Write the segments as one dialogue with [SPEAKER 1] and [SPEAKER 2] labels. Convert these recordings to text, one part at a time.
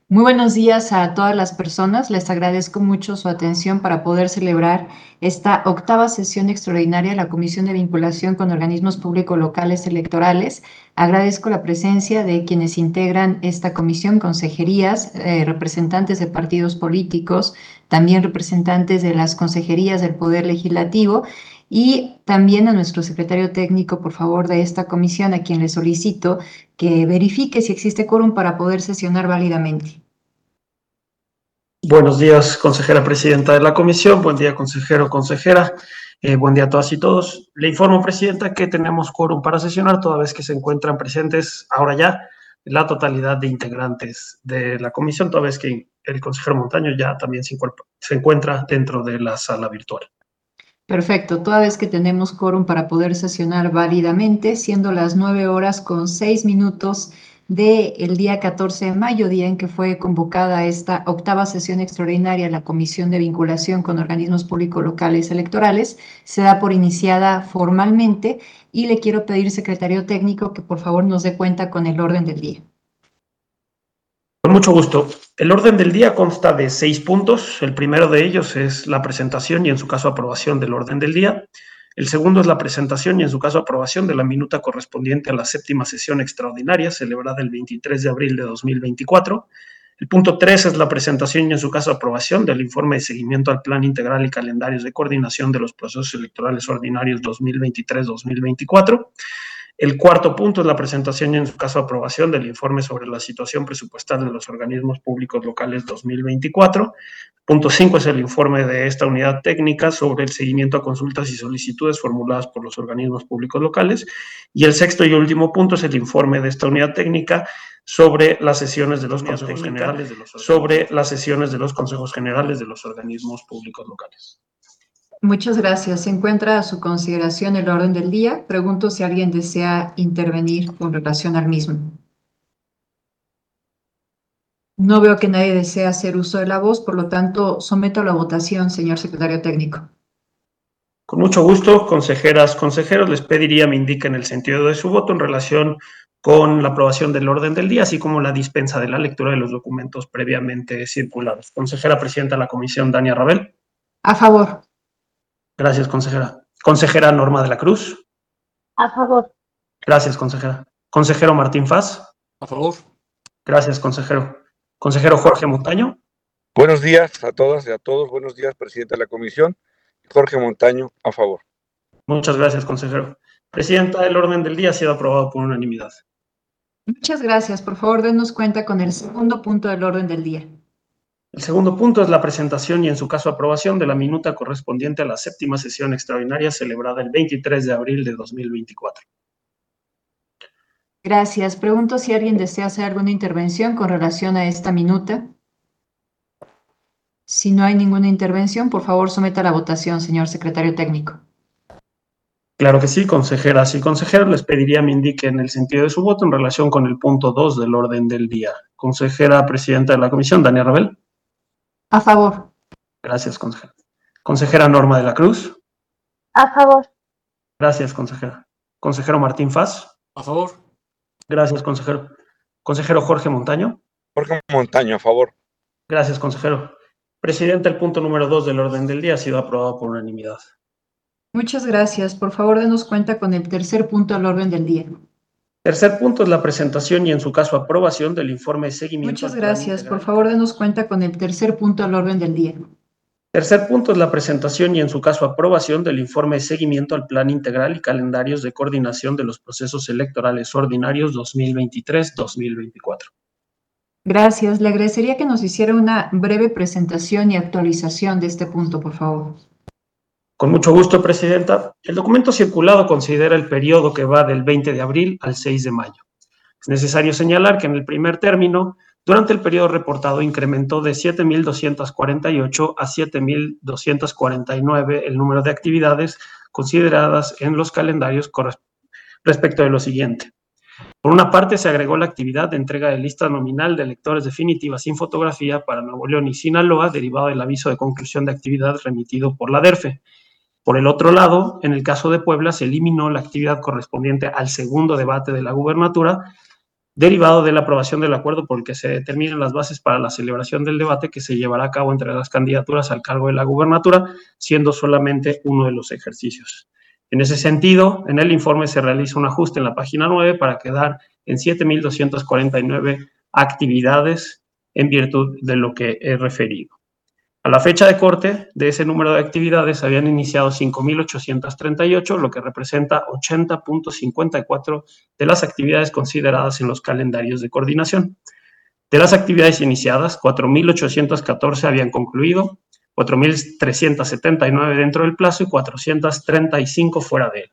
[SPEAKER 1] Muy buenos días a todas las personas. Les agradezco mucho su atención para poder celebrar esta octava sesión extraordinaria de la Comisión de Vinculación con Organismos Públicos Locales Electorales. Agradezco la presencia de quienes integran esta comisión, consejerías, representantes de partidos políticos, también representantes de las consejerías del Poder Legislativo y también a nuestro secretario técnico, por favor, de esta comisión, a quien le solicito que verifique si existe quórum para poder sesionar válidamente.
[SPEAKER 2] Buenos días, consejera presidenta de la comisión. Buen día, consejero, consejera. Buen día a todas y todos. Le informo, presidenta, que tenemos quórum para sesionar, toda vez que se encuentran presentes ahora ya la totalidad de integrantes de la comisión, toda vez que el consejero Montaño ya también se encuentra dentro de la sala virtual.
[SPEAKER 1] Perfecto, toda vez que tenemos quórum para poder sesionar válidamente, siendo las 9:06 del día 14 de mayo, día en que fue convocada esta octava sesión extraordinaria de la Comisión de Vinculación con Organismos Públicos Locales Electorales, se da por iniciada formalmente y le quiero pedir, secretario técnico, que por favor nos dé cuenta con el orden del día.
[SPEAKER 2] Con mucho gusto. El orden del día consta de 6 puntos. El primero de ellos es la presentación y, en su caso, aprobación del orden del día. El segundo es la presentación y, en su caso, aprobación de la minuta correspondiente a la séptima sesión extraordinaria celebrada el 23 de abril de 2024. El punto 3 es la presentación y, en su caso, aprobación del informe de seguimiento al Plan Integral y Calendarios de Coordinación de los Procesos Electorales Ordinarios 2023-2024. El cuarto punto es la presentación y, en su caso, aprobación del informe sobre la situación presupuestal de los organismos públicos locales 2024. Punto 5 es el informe de esta unidad técnica sobre el seguimiento a consultas y solicitudes formuladas por los organismos públicos locales. Y el sexto y último punto es el informe de esta unidad técnica sobre las sesiones de los consejos generales de los organismos públicos locales.
[SPEAKER 1] Muchas gracias. Se encuentra a su consideración el orden del día. Pregunto si alguien desea intervenir con relación al mismo. No veo que nadie desee hacer uso de la voz, por lo tanto, someto a la votación, señor secretario técnico.
[SPEAKER 2] Con mucho gusto, consejeras, consejeros, les pediría me indiquen el sentido de su voto en relación con la aprobación del orden del día, así como la dispensa de la lectura de los documentos previamente circulados. Consejera presidenta de la comisión, Dania Rabel.
[SPEAKER 1] A favor.
[SPEAKER 2] Gracias, consejera. Consejera Norma de la Cruz.
[SPEAKER 3] A favor.
[SPEAKER 2] Gracias, consejera. Consejero Martín Faz.
[SPEAKER 4] A favor.
[SPEAKER 2] Gracias, consejero. Consejero Jorge Montaño.
[SPEAKER 5] Buenos días a todas y a todos. Buenos días, presidente de la comisión. Jorge Montaño, a favor.
[SPEAKER 2] Muchas gracias, consejero. Presidenta, el orden del día ha sido aprobado por unanimidad.
[SPEAKER 1] Muchas gracias. Por favor, denos cuenta con el segundo punto del orden del día.
[SPEAKER 2] El segundo punto es la presentación y, en su caso, aprobación de la minuta correspondiente a la séptima sesión extraordinaria celebrada el 23 de abril de 2024.
[SPEAKER 1] Gracias. Pregunto si alguien desea hacer alguna intervención con relación a esta minuta. Si no hay ninguna intervención, por favor, someta a la votación, señor secretario técnico.
[SPEAKER 2] Claro que sí, consejeras y consejeros, les pediría me indiquen el sentido de su voto en relación con el punto 2 del orden del día. Consejera presidenta de la comisión, Dania Rabel.
[SPEAKER 1] A favor.
[SPEAKER 2] Gracias, consejera. Consejera Norma de la Cruz.
[SPEAKER 3] A favor.
[SPEAKER 2] Gracias, consejera. Consejero Martín Faz.
[SPEAKER 4] A favor.
[SPEAKER 2] Gracias, consejero. Consejero Jorge Montaño.
[SPEAKER 5] Jorge Montaño, a favor.
[SPEAKER 2] Gracias, consejero. Presidenta, el punto número 2 del orden del día ha sido aprobado por unanimidad.
[SPEAKER 1] Muchas gracias. Por favor, denos cuenta con el tercer punto del orden del día.
[SPEAKER 2] Tercer punto es la presentación y, en su caso, aprobación del informe de seguimiento.
[SPEAKER 1] Muchas gracias. Por favor, denos cuenta con el tercer punto del orden del día.
[SPEAKER 2] Tercer punto es la presentación y, en su caso, aprobación del informe de seguimiento al Plan Integral y Calendarios de Coordinación de los Procesos Electorales Ordinarios 2023-2024.
[SPEAKER 1] Gracias. Le agradecería que nos hiciera una breve presentación y actualización de este punto, por favor.
[SPEAKER 2] Con mucho gusto, presidenta. El documento circulado considera el periodo que va del 20 de abril al 6 de mayo. Es necesario señalar que en el primer término, durante el periodo reportado, incrementó de 7.248 a 7.249 el número de actividades consideradas en los calendarios respecto de lo siguiente. Por una parte, se agregó la actividad de entrega de lista nominal de electores definitiva sin fotografía para Nuevo León y Sinaloa, derivado del aviso de conclusión de actividad remitido por la DERFE. Por el otro lado, en el caso de Puebla, se eliminó la actividad correspondiente al segundo debate de la gubernatura derivado de la aprobación del acuerdo por el que se determinan las bases para la celebración del debate que se llevará a cabo entre las candidaturas al cargo de la gubernatura, siendo solamente uno de los ejercicios. En ese sentido, en el informe se realiza un ajuste en la página 9 para quedar en 7.249 actividades en virtud de lo que he referido. A la fecha de corte de ese número de actividades habían iniciado 5.838, lo que representa 80.54 de las actividades consideradas en los calendarios de coordinación. De las actividades iniciadas, 4.814 habían concluido, 4.379 dentro del plazo y 435 fuera de él.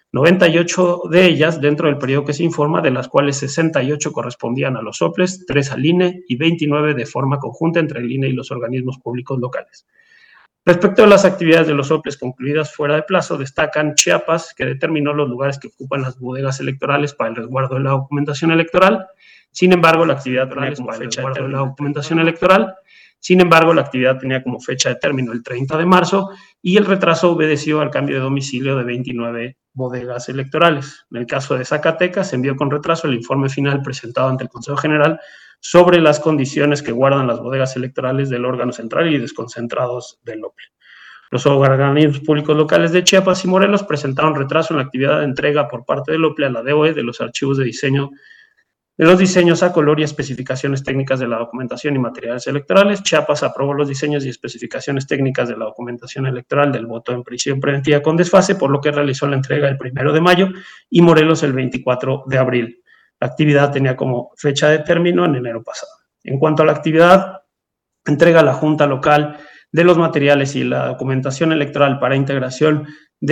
[SPEAKER 2] 98 de ellas dentro del periodo que se informa, de las cuales 68 correspondían a los soples, 3 al INE y 29 de forma conjunta entre el INE y los organismos públicos locales. Respecto a las actividades de los soples concluidas fuera de plazo, destacan Chiapas, que determinó los lugares que ocupan las bodegas electorales para el resguardo de la documentación electoral. Sin embargo, la actividad tenía como fecha de término la documentación electoral. Sin embargo, la actividad tenía como fecha de término el 30 de marzo y el retraso obedeció al cambio de domicilio de 29 bodegas electorales. En el caso de Zacatecas, se envió con retraso el informe final presentado ante el Consejo General sobre las condiciones que guardan las bodegas electorales del órgano central y desconcentrados del OPLE. Los organismos públicos locales de Chiapas y Morelos presentaron retraso en la actividad de entrega por parte del OPLE a la DOE de los archivos de diseño de los diseños a color y especificaciones técnicas de la documentación y materiales electorales. Chiapas aprobó los diseños y especificaciones técnicas de la documentación electoral del voto en prisión preventiva con desfase, por lo que realizó la entrega el 1 de mayo y Morelos el 24 de abril. La actividad tenía como fecha de término en enero pasado. En cuanto a la actividad, entrega a la Junta Local de los materiales y la documentación electoral para integración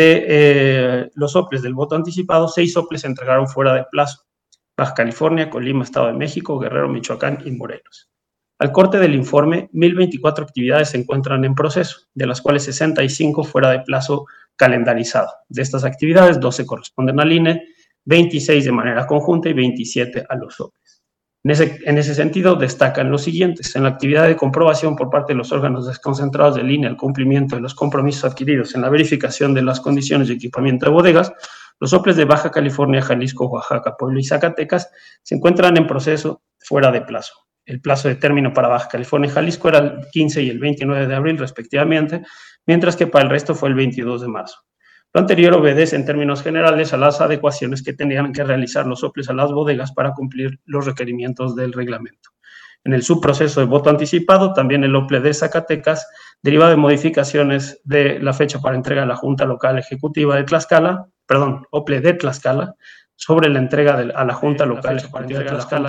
[SPEAKER 2] de los soples del voto anticipado, 6 soples se entregaron fuera de plazo: Baja California, Colima, Estado de México, Guerrero, Michoacán y Morelos. Al corte del informe, 1.024 actividades se encuentran en proceso, de las cuales 65 fuera de plazo calendarizado. De estas actividades, 12 corresponden al INE, 26 de manera conjunta y 27 a los soples. En ese sentido, destacan los siguientes. En la actividad de comprobación por parte de los órganos desconcentrados del INE al cumplimiento de los compromisos adquiridos en la verificación de las condiciones de equipamiento de bodegas, los soples de Baja California, Jalisco, Oaxaca, Puebla y Zacatecas se encuentran en proceso fuera de plazo. El plazo de término para Baja California y Jalisco era el 15 y el 29 de abril respectivamente, mientras que para el resto fue el 22 de marzo. Lo anterior obedece en términos generales a las adecuaciones que tenían que realizar los soples a las bodegas para cumplir los requerimientos del reglamento. En el subproceso de voto anticipado, también el OPLE de Zacatecas deriva de modificaciones de la fecha para entrega a la Junta Local Ejecutiva de Tlaxcala, OPLE de Tlaxcala, sobre la entrega a la Junta Local Ejecutiva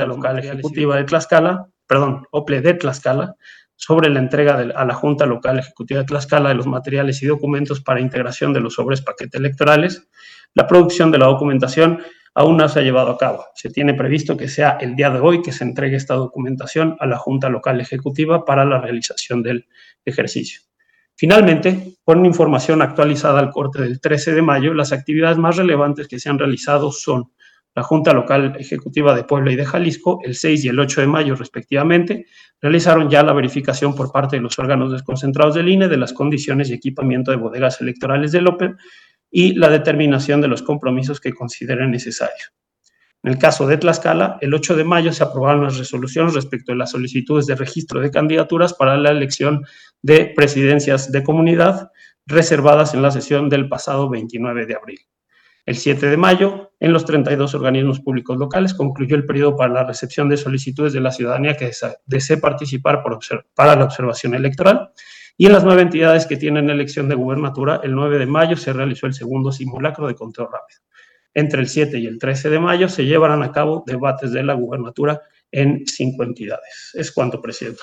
[SPEAKER 2] de Tlaxcala, OPLE de Tlaxcala, sobre la entrega a la Junta Local Ejecutiva de Tlaxcala de los materiales y documentos para integración de los sobres paquete electorales. La producción de la documentación aún no se ha llevado a cabo. Se tiene previsto que sea el día de hoy que se entregue esta documentación a la Junta Local Ejecutiva para la realización del ejercicio. Finalmente, con información actualizada al corte del 13 de mayo, las actividades más relevantes que se han realizado son la Junta Local Ejecutiva de Puebla y de Jalisco, el 6 y el 8 de mayo respectivamente, realizaron ya la verificación por parte de los órganos desconcentrados del INE de las condiciones y equipamiento de bodegas electorales del OPLE y la determinación de los compromisos que consideren necesarios. En el caso de Tlaxcala, el 8 de mayo se aprobaron las resoluciones respecto de las solicitudes de registro de candidaturas para la elección de presidencias de comunidad reservadas en la sesión del pasado 29 de abril. El 7 de mayo, en los 32 organismos públicos locales, concluyó el periodo para la recepción de solicitudes de la ciudadanía que desee participar para la observación electoral. Y en las 9 entidades que tienen elección de gubernatura, el 9 de mayo se realizó el segundo simulacro de conteo rápido. Entre el 7 y el 13 de mayo se llevarán a cabo debates de la gubernatura en 5 entidades. Es cuanto, Presidenta.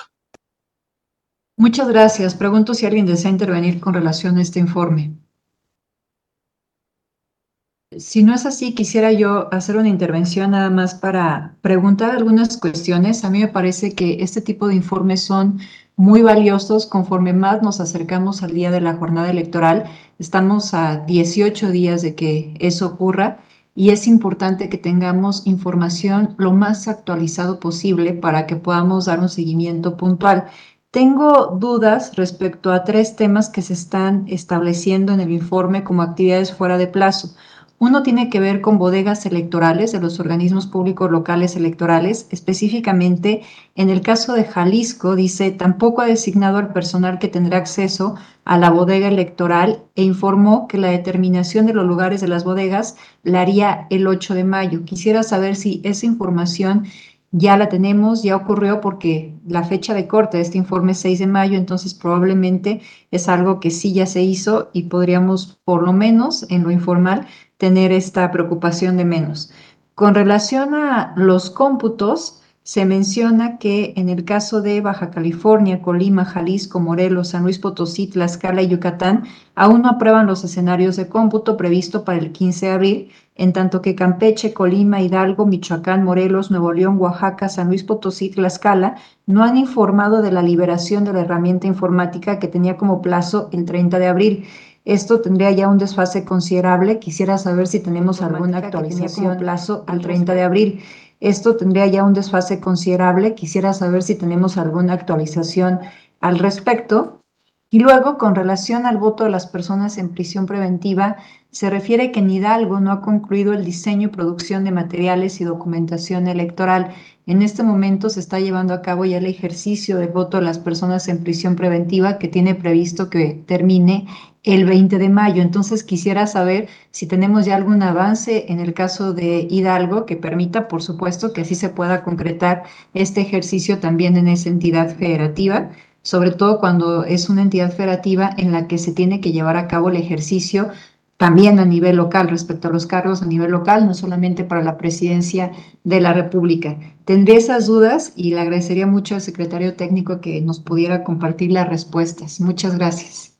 [SPEAKER 1] Muchas gracias. Pregunto si alguien desea intervenir con relación a este informe. Si no es así, quisiera yo hacer una intervención nada más para preguntar algunas cuestiones. A mí me parece que este tipo de informes son muy valiosos conforme más nos acercamos al día de la jornada electoral. Estamos a 18 días de que eso ocurra y es importante que tengamos información lo más actualizado posible para que podamos dar un seguimiento puntual. Tengo dudas respecto a 3 temas que se están estableciendo en el informe como actividades fuera de plazo. Uno tiene que ver con bodegas electorales de los organismos públicos locales electorales. Específicamente, en el caso de Jalisco, dice, tampoco ha designado al personal que tendrá acceso a la bodega electoral e informó que la determinación de los lugares de las bodegas la haría el 8 de mayo. Quisiera saber si esa información ya la tenemos, ya ocurrió, porque la fecha de corte de este informe es 6 de mayo, entonces probablemente es algo que sí ya se hizo y podríamos, por lo menos en lo informal, tener esta preocupación de menos. Con relación a los cómputos, se menciona que en el caso de Baja California, Colima, Jalisco, Morelos, San Luis Potosí, Tlaxcala y Yucatán, aún no aprueban los escenarios de cómputo previsto para el 15 de abril, en tanto que Campeche, Colima, Hidalgo, Michoacán, Morelos, Nuevo León, Oaxaca, San Luis Potosí, Tlaxcala, no han informado de la liberación de la herramienta informática que tenía como plazo el 30 de abril. Esto tendría ya un desfase considerable. Quisiera saber si tenemos alguna actualización plazo al 30 de abril. Esto tendría ya un desfase considerable. Quisiera saber si tenemos alguna actualización al respecto. Y luego, con relación al voto de las personas en prisión preventiva, se refiere que en Hidalgo no ha concluido el diseño y producción de materiales y documentación electoral. En este momento se está llevando a cabo ya el ejercicio de voto de las personas en prisión preventiva, que tiene previsto que termine el 20 de mayo. Entonces quisiera saber si tenemos ya algún avance en el caso de Hidalgo que permita, por supuesto, que así se pueda concretar este ejercicio también en esa entidad federativa, sobre todo cuando es una entidad federativa en la que se tiene que llevar a cabo el ejercicio también a nivel local, respecto a los cargos a nivel local, no solamente para la presidencia de la República. Tendré esas dudas y le agradecería mucho al secretario técnico que nos pudiera compartir las respuestas. Muchas gracias.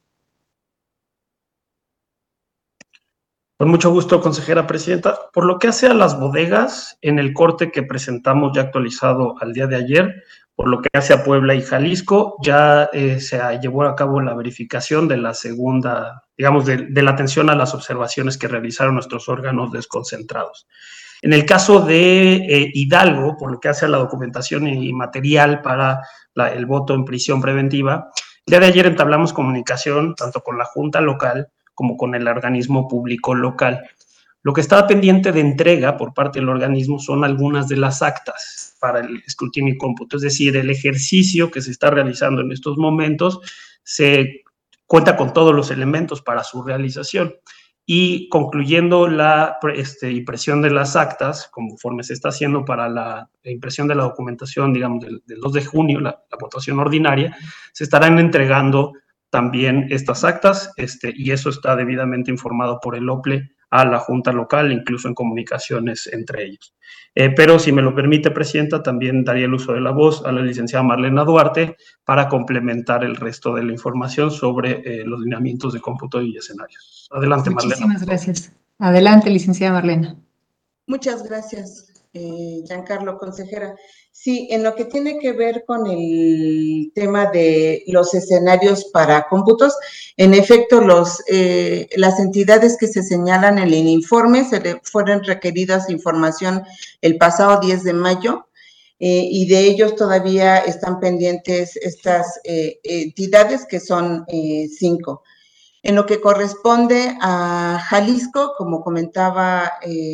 [SPEAKER 2] Con mucho gusto, consejera presidenta. Por lo que hace a las bodegas, en el corte que presentamos ya actualizado al día de ayer, por lo que hace a Puebla y Jalisco, ya se llevó a cabo la verificación de la segunda, digamos, de la atención a las observaciones que realizaron nuestros órganos desconcentrados. En el caso de Hidalgo, por lo que hace a la documentación y material para el voto en prisión preventiva, el día de ayer entablamos comunicación tanto con la Junta Local como con el organismo público local. Lo que estaba pendiente de entrega por parte del organismo son algunas de las actas para el escrutinio y cómputo, es decir, el ejercicio que se está realizando en estos momentos se cuenta con todos los elementos para su realización. Y concluyendo la impresión de las actas, conforme se está haciendo para la impresión de la documentación, digamos, del 2 de junio, la votación ordinaria, se estarán entregando también estas actas, y eso está debidamente informado por el OPLE a la Junta Local, incluso en comunicaciones entre ellos. Pero si me lo permite, Presidenta, también daría el uso de la voz a la licenciada Marlena Duarte para complementar el resto de la información sobre los lineamientos de cómputo y escenarios. Adelante, Marlena.
[SPEAKER 1] Muchísimas gracias. Adelante, licenciada Marlena.
[SPEAKER 4] Muchas gracias, Giancarlo, consejera. Sí, en lo que tiene que ver con el tema de los escenarios para cómputos, en efecto, las entidades que se señalan en el informe fueron requeridas información el pasado 10 de mayo, y de ellos todavía están pendientes estas entidades, que son 5. En lo que corresponde a Jalisco, como comentaba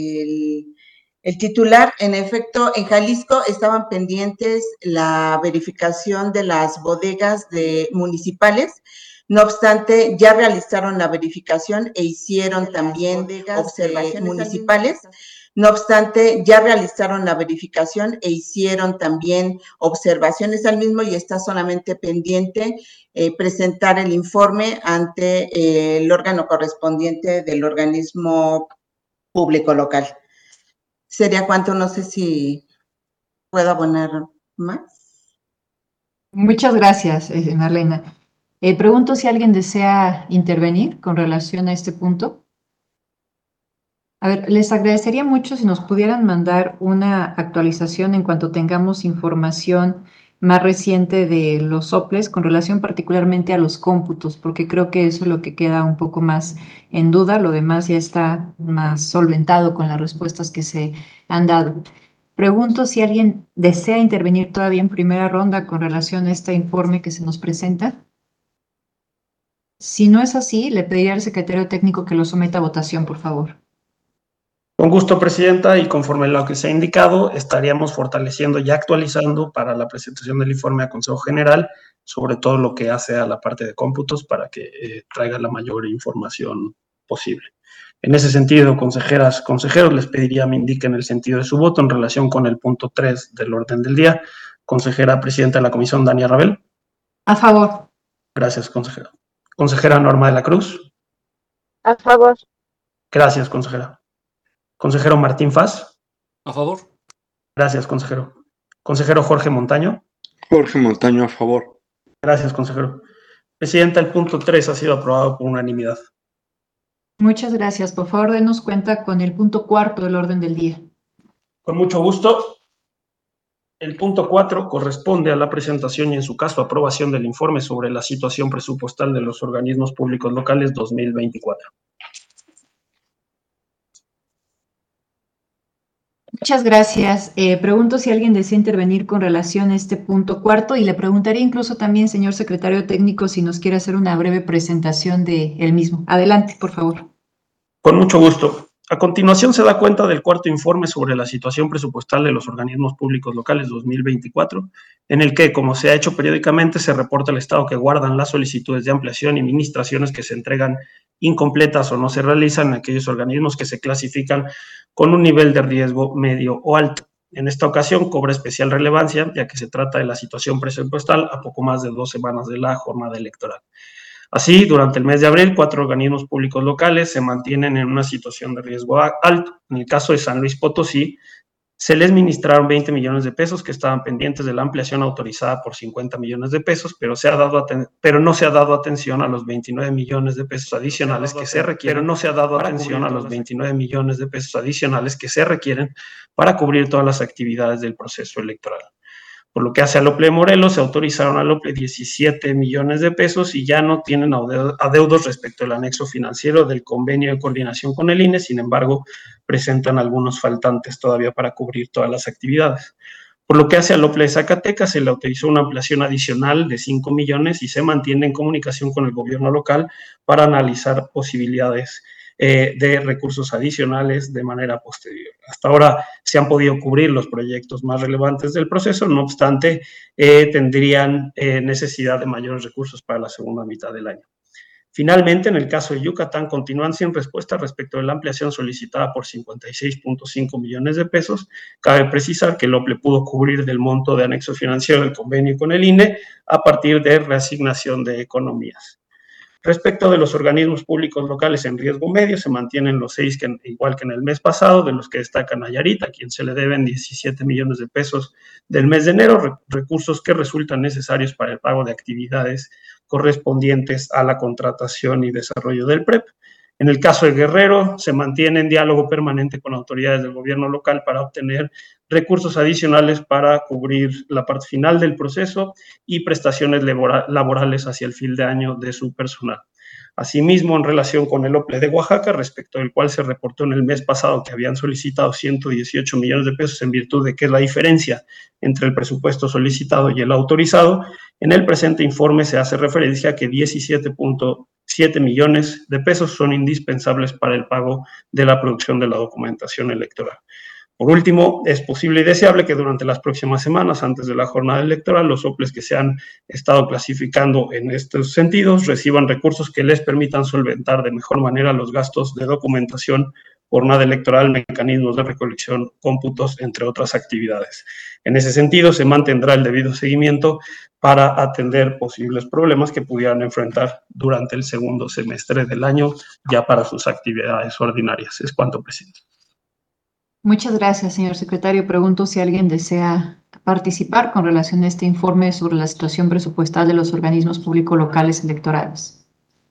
[SPEAKER 4] el titular, en efecto, en Jalisco estaban pendientes la verificación de las bodegas municipales. No obstante, ya realizaron la verificación e hicieron también observaciones municipales. No obstante, ya realizaron la verificación e hicieron también observaciones al mismo, y está solamente pendiente presentar el informe ante el órgano correspondiente del organismo público local. ¿Sería cuánto? No sé si puedo abonar más.
[SPEAKER 1] Muchas gracias, Marlena. Pregunto si alguien desea intervenir con relación a este punto. A ver, les agradecería mucho si nos pudieran mandar una actualización en cuanto tengamos información más reciente de los soples con relación particularmente a los cómputos, porque creo que eso es lo que queda un poco más en duda. Lo demás ya está más solventado con las respuestas que se han dado. Pregunto si alguien desea intervenir todavía en primera ronda con relación a este informe que se nos presenta. Si no es así, le pediría al secretario técnico que lo someta a votación, por favor.
[SPEAKER 2] Con gusto, Presidenta, y conforme a lo que se ha indicado, estaríamos fortaleciendo y actualizando para la presentación del informe a Consejo General, sobre todo lo que hace a la parte de cómputos para que traiga la mayor información posible. En ese sentido, consejeras, consejeros, les pediría me indiquen el sentido de su voto en relación con el punto 3 del orden del día. Consejera Presidenta de la Comisión, Dania Rabel.
[SPEAKER 1] A favor.
[SPEAKER 2] Gracias, consejera. Consejera Norma de la Cruz.
[SPEAKER 3] A favor.
[SPEAKER 2] Gracias, consejera. Consejero Martín Faz.
[SPEAKER 6] A favor.
[SPEAKER 2] Gracias, consejero. Consejero Jorge Montaño.
[SPEAKER 5] Jorge Montaño, a favor.
[SPEAKER 2] Gracias, consejero. Presidenta, el punto 3 ha sido aprobado por unanimidad.
[SPEAKER 1] Muchas gracias. Por favor, denos cuenta con el punto 4 del orden del día.
[SPEAKER 2] Con mucho gusto. El punto 4 corresponde a la presentación y, en su caso, aprobación del informe sobre la situación presupuestal de los organismos públicos locales 2024.
[SPEAKER 1] Muchas gracias. Pregunto si alguien desea intervenir con relación a este punto 4 y le preguntaría incluso también, señor secretario técnico, si nos quiere hacer una breve presentación de él mismo. Adelante, por favor.
[SPEAKER 2] Con mucho gusto. A continuación se da cuenta del cuarto informe sobre la situación presupuestal de los organismos públicos locales 2024, en el que, como se ha hecho periódicamente, se reporta el estado que guardan las solicitudes de ampliación y administraciones que se entregan incompletas o no se realizan en aquellos organismos que se clasifican con un nivel de riesgo medio o alto. En esta ocasión cobra especial relevancia, ya que se trata de la situación presupuestal a poco más de 2 semanas de la jornada electoral. Así, durante el mes de abril, 4 organismos públicos locales se mantienen en una situación de riesgo alto. En el caso de San Luis Potosí, se les ministraron 20 millones de pesos que estaban pendientes de la ampliación autorizada por 50 millones de pesos, pero no se ha dado atención a los 29 millones de pesos adicionales que se requieren. Para cubrir todas las actividades del proceso electoral. Por lo que hace al OPLE de Morelos, se autorizaron al OPLE 17 millones de pesos y ya no tienen adeudos respecto al anexo financiero del convenio de coordinación con el INE, sin embargo, presentan algunos faltantes todavía para cubrir todas las actividades. Por lo que hace al OPLE de Zacatecas, se le autorizó una ampliación adicional de 5 millones y se mantiene en comunicación con el gobierno local para analizar posibilidades de recursos adicionales de manera posterior. Hasta ahora se han podido cubrir los proyectos más relevantes del proceso, no obstante, tendrían necesidad de mayores recursos para la segunda mitad del año. Finalmente, en el caso de Yucatán, continúan sin respuesta respecto de la ampliación solicitada por 56.5 millones de pesos. Cabe precisar que el OPLE pudo cubrir del monto de anexo financiero del convenio con el INE a partir de reasignación de economías. Respecto de los organismos públicos locales en riesgo medio, se mantienen los 6, igual que en el mes pasado, de los que destaca Nayarit, a quien se le deben 17 millones de pesos del mes de enero, recursos que resultan necesarios para el pago de actividades correspondientes a la contratación y desarrollo del PREP. En el caso de Guerrero, se mantiene en diálogo permanente con autoridades del gobierno local para obtener recursos adicionales para cubrir la parte final del proceso y prestaciones laborales hacia el fin de año de su personal. Asimismo, en relación con el OPLE de Oaxaca, respecto del cual se reportó en el mes pasado que habían solicitado 118 millones de pesos en virtud de que es la diferencia entre el presupuesto solicitado y el autorizado, en el presente informe se hace referencia a que 17.7 millones de pesos son indispensables para el pago de la producción de la documentación electoral. Por último, es posible y deseable que durante las próximas semanas, antes de la jornada electoral, los OPLES que se han estado clasificando en estos sentidos reciban recursos que les permitan solventar de mejor manera los gastos de documentación, jornada electoral, mecanismos de recolección, cómputos, entre otras actividades. En ese sentido, se mantendrá el debido seguimiento para atender posibles problemas que pudieran enfrentar durante el segundo semestre del año, ya para sus actividades ordinarias. Es cuanto, presidente.
[SPEAKER 1] Muchas gracias, señor secretario. Pregunto si alguien desea participar con relación a este informe sobre la situación presupuestal de los organismos públicos locales electorales.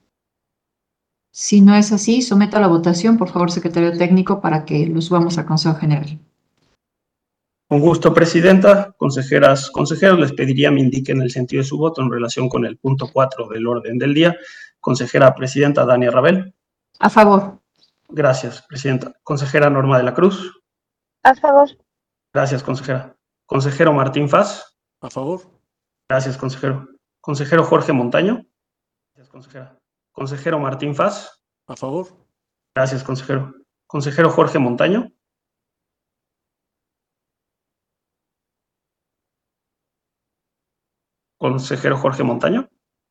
[SPEAKER 1] Si no es así, someto a la votación, por favor, secretario técnico, para que lo subamos al Consejo General.
[SPEAKER 2] Con gusto, presidenta. Consejeras, consejeros, les pediría me indiquen el sentido de su voto en relación con el punto 4 del orden del día. Consejera presidenta Dania Rabel.
[SPEAKER 1] A favor.
[SPEAKER 2] Gracias, presidenta. Consejera Norma de la Cruz.
[SPEAKER 3] A favor.
[SPEAKER 2] Gracias, consejera. Consejero Martín Faz.
[SPEAKER 6] A favor.
[SPEAKER 2] Gracias, consejero. Consejero Jorge Montaño. Gracias, consejera. Consejero Martín Faz.
[SPEAKER 6] A favor.
[SPEAKER 2] Gracias, consejero. Consejero Jorge Montaño. Consejero Jorge Montaño.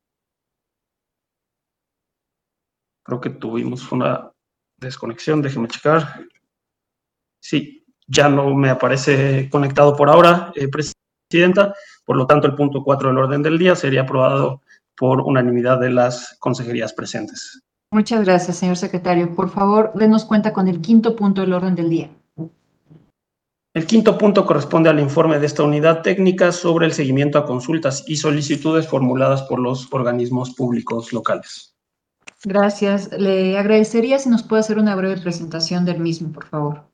[SPEAKER 2] Creo que tuvimos una desconexión, déjeme checar. Sí, ya no me aparece conectado por ahora, Presidenta. Por lo tanto, el punto 4 del orden del día sería aprobado por unanimidad de las consejerías presentes.
[SPEAKER 1] Muchas gracias, señor secretario. Por favor, denos cuenta con el quinto punto del orden del día.
[SPEAKER 2] El quinto punto corresponde al informe de esta unidad técnica sobre el seguimiento a consultas y solicitudes formuladas por los organismos públicos locales.
[SPEAKER 1] Gracias. Le agradecería si nos puede hacer una breve presentación del mismo, por favor.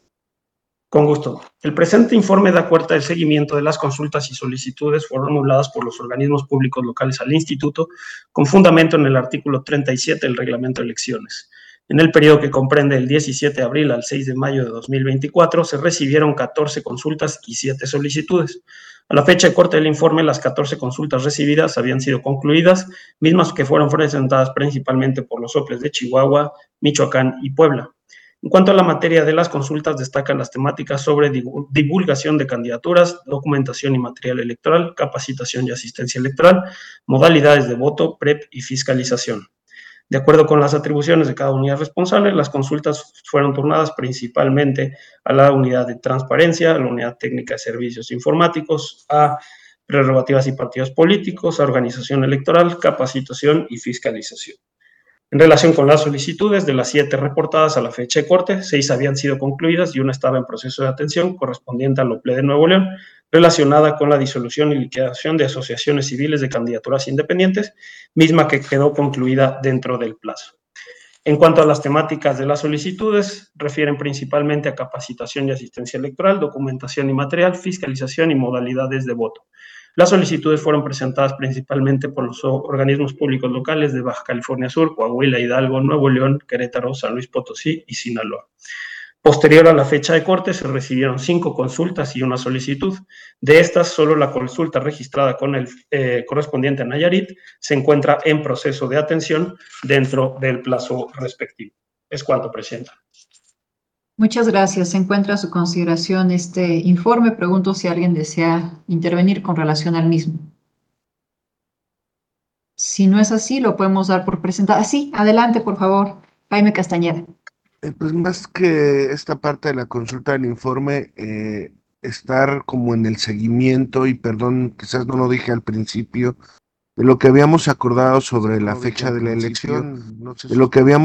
[SPEAKER 2] Con gusto. El presente informe da cuenta del seguimiento de las consultas y solicitudes formuladas por los organismos públicos locales al Instituto, con fundamento en el artículo 37 del Reglamento de Elecciones. En el periodo que comprende el 17 de abril al 6 de mayo de 2024, se recibieron 14 consultas y 7 solicitudes. A la fecha de corte del informe, las 14 consultas recibidas habían sido concluidas, mismas que fueron presentadas principalmente por los OPLES de Chihuahua, Michoacán y Puebla. En cuanto a la materia de las consultas, destacan las temáticas sobre divulgación de candidaturas, documentación y material electoral, capacitación y asistencia electoral, modalidades de voto, PREP y fiscalización. De acuerdo con las atribuciones de cada unidad responsable, las consultas fueron turnadas principalmente a la unidad de transparencia, a la unidad técnica de servicios informáticos, a prerrogativas y partidos políticos, a organización electoral, capacitación y fiscalización. En relación con las solicitudes, de las 7 reportadas a la fecha de corte, 6 habían sido concluidas y una estaba en proceso de atención correspondiente al OPLE de Nuevo León, relacionada con la disolución y liquidación de asociaciones civiles de candidaturas independientes, misma que quedó concluida dentro del plazo. En cuanto a las temáticas de las solicitudes, refieren principalmente a capacitación y asistencia electoral, documentación y material, fiscalización y modalidades de voto. Las solicitudes fueron presentadas principalmente por los organismos públicos locales de Baja California Sur, Coahuila, Hidalgo, Nuevo León, Querétaro, San Luis Potosí y Sinaloa. Posterior a la fecha de corte, se recibieron 5 consultas y una solicitud. De estas, solo la consulta registrada con el correspondiente a Nayarit se encuentra en proceso de atención dentro del plazo respectivo. Es cuanto, Presidenta.
[SPEAKER 1] Muchas gracias. Se encuentra a su consideración este informe. Pregunto si alguien desea intervenir con relación al mismo. Si no es así, lo podemos dar por presentado. Sí, adelante, por favor. Jaime Castañeda.
[SPEAKER 6] Pues más que esta parte de la consulta del informe, estar como en el seguimiento, y perdón, quizás no lo dije al principio, de lo que habíamos acordado sobre la fecha de la elección, no sé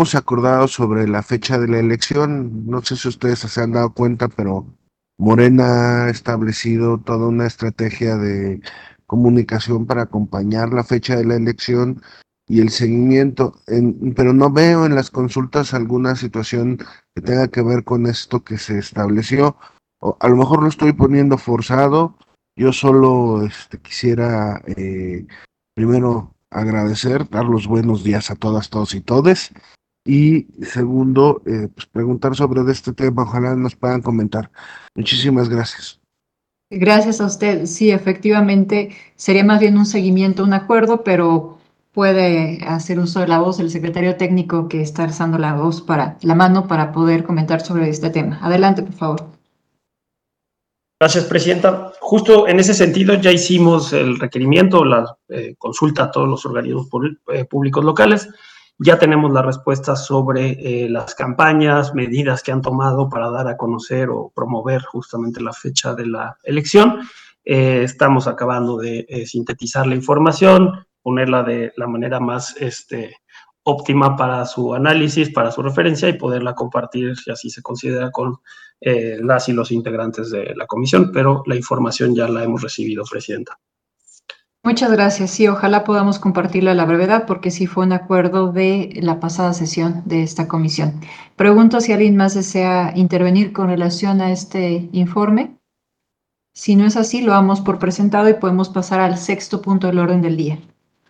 [SPEAKER 6] si ustedes se han dado cuenta, pero Morena ha establecido toda una estrategia de comunicación para acompañar la fecha de la elección y el seguimiento, pero no veo en las consultas alguna situación que tenga que ver con esto que se estableció. O a lo mejor lo estoy poniendo forzado. Yo solo quisiera primero agradecer, dar los buenos días a todas, todos y todes, y segundo, pues preguntar sobre este tema. Ojalá nos puedan comentar. Muchísimas gracias.
[SPEAKER 1] Gracias a usted. Sí, efectivamente, sería más bien un seguimiento, un acuerdo, pero puede hacer uso de la voz el secretario técnico que está alzando la mano para poder comentar sobre este tema. Adelante, por favor.
[SPEAKER 2] Gracias, Presidenta. Justo en ese sentido ya hicimos el requerimiento, la consulta a todos los organismos públicos locales. Ya tenemos la respuesta sobre las campañas, medidas que han tomado para dar a conocer o promover justamente la fecha de la elección. Estamos acabando de sintetizar la información, ponerla de la manera más óptima para su análisis, para su referencia y poderla compartir, si así se considera, con las y los integrantes de la comisión, pero la información ya la hemos recibido, Presidenta.
[SPEAKER 1] Muchas gracias. Sí, ojalá podamos compartirla a la brevedad porque sí fue un acuerdo de la pasada sesión de esta comisión. Pregunto si alguien más desea intervenir con relación a este informe. Si no es así, lo damos por presentado y podemos pasar al sexto punto del orden del día.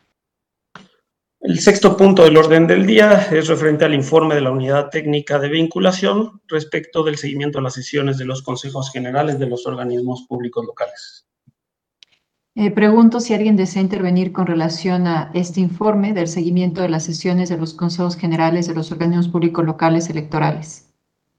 [SPEAKER 2] El sexto punto del orden del día es referente al informe de la Unidad Técnica de Vinculación respecto del seguimiento a las sesiones de los consejos generales de los organismos públicos locales.
[SPEAKER 1] Pregunto si alguien desea intervenir con relación a este informe del seguimiento de las sesiones de los consejos generales de los organismos públicos locales electorales.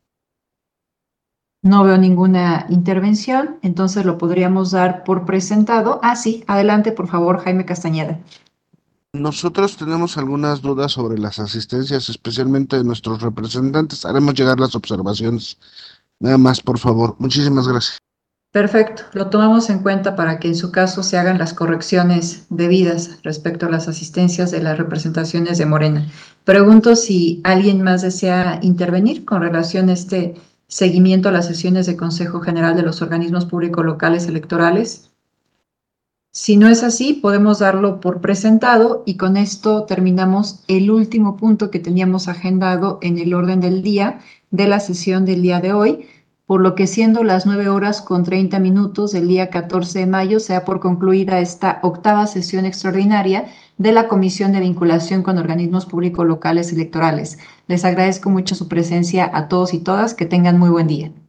[SPEAKER 1] No veo ninguna intervención, entonces lo podríamos dar por presentado. Sí, adelante, por favor, Jaime Castañeda.
[SPEAKER 6] Nosotros tenemos algunas dudas sobre las asistencias, especialmente de nuestros representantes. Haremos llegar las observaciones. Nada más, por favor. Muchísimas gracias.
[SPEAKER 1] Perfecto, lo tomamos en cuenta para que en su caso se hagan las correcciones debidas respecto a las asistencias de las representaciones de Morena. Pregunto si alguien más desea intervenir con relación a este seguimiento a las sesiones de Consejo General de los organismos públicos locales electorales. Si no es así, podemos darlo por presentado y con esto terminamos el último punto que teníamos agendado en el orden del día de la sesión del día de hoy, por lo que siendo las 9:30 del día 14 de mayo, se da por concluida esta octava sesión extraordinaria de la Comisión de Vinculación con Organismos Públicos Locales Electorales. Les agradezco mucho su presencia a todos y todas. Que tengan muy buen día.